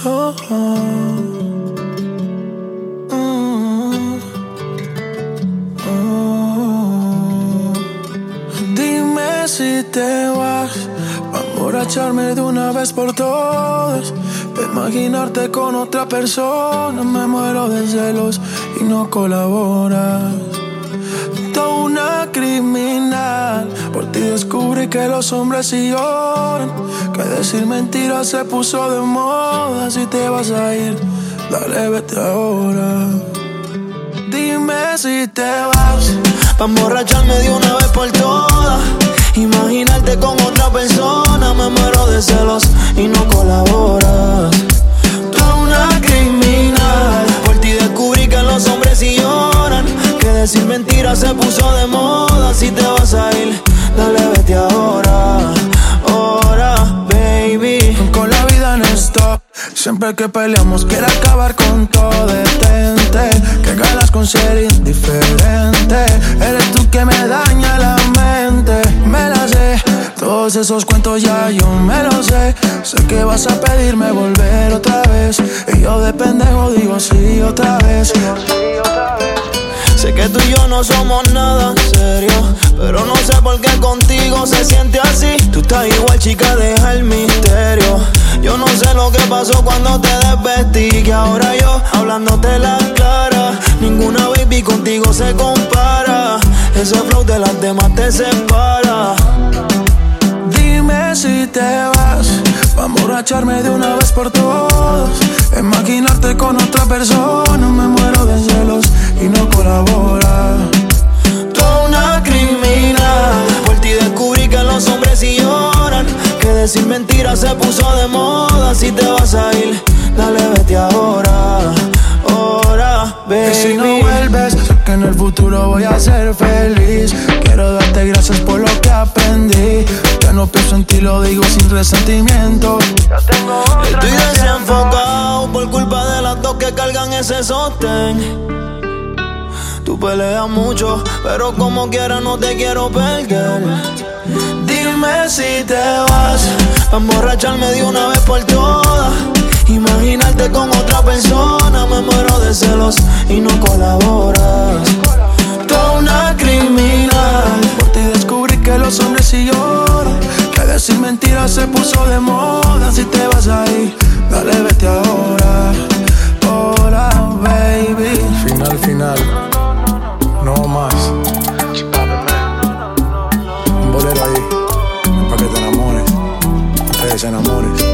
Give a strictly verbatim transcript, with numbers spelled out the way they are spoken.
Oh, oh. Mm. Oh. Dime si te vas, pa' emborracharme de una vez por todas. De imaginarte con otra persona, me muero de celos y no colaboras. Toda una criminal, por ti descubrí que los hombres sí lloran, que decir mentiras se puso de moda. Si te vas a ir, dale, vete ahora. Dime si te vas, pa' emborracharme de una vez por todas. Imaginarte con otra persona, me muero de celos y no colaboras. Tú eres una criminal, por ti descubrí que los hombres sí lloran, que decir mentiras se puso de moda. Si te vas a ir, dale, vete ahora, ahora, baby. Con la vida en stop, siempre que peleamos quiere acabar con todo. Detente, que ganas con ser indiferente. Eres tú que me daña la mente. Me la sé, todos esos cuentos ya yo me los sé. Sé que vas a pedirme volver otra vez, y yo de pendejo digo sí otra vez. Sé que tú y yo no somos nada serio, pero no sé por qué contigo se siente así. Tú estás igual, chica, deja el misterio. Yo no sé lo que pasó cuando te desvestí, que ahora yo hablándote la cara. Ninguna baby contigo se compara. Ese flow de las demás te separa. Dime si te vas, pa' emborracharme de una vez por todas. Imaginarte con otra persona, me muero de celos y no colabora. Toda una criminal, por ti descubrí que los hombres sí lloran, que decir mentiras se puso de moda. Si te vas a ir, dale, vete ahora, ahora, baby. Y si no vuelves, sé que en el futuro voy a ser feliz. Quiero darte gracias por lo que aprendí. Ya no pienso en ti, lo digo sin resentimiento. Ya tengo otra. Estoy desenfocado por culpa de las dos que cargan ese sostén. Tú peleas mucho, pero como quiera no te quiero perder. Dime si te vas, pa' emborracharme de una vez por todas. Imaginarte con otra persona, me muero de celos y no colaboras. toda una criminal, por ti descubrí que los hombres sí lloran, que decir mentiras se puso de moda. Si te vas a ir, dale, vete ahora, ahora, baby. Final, final, no más. Un bolero ahí, pa' que te enamores, te desenamores.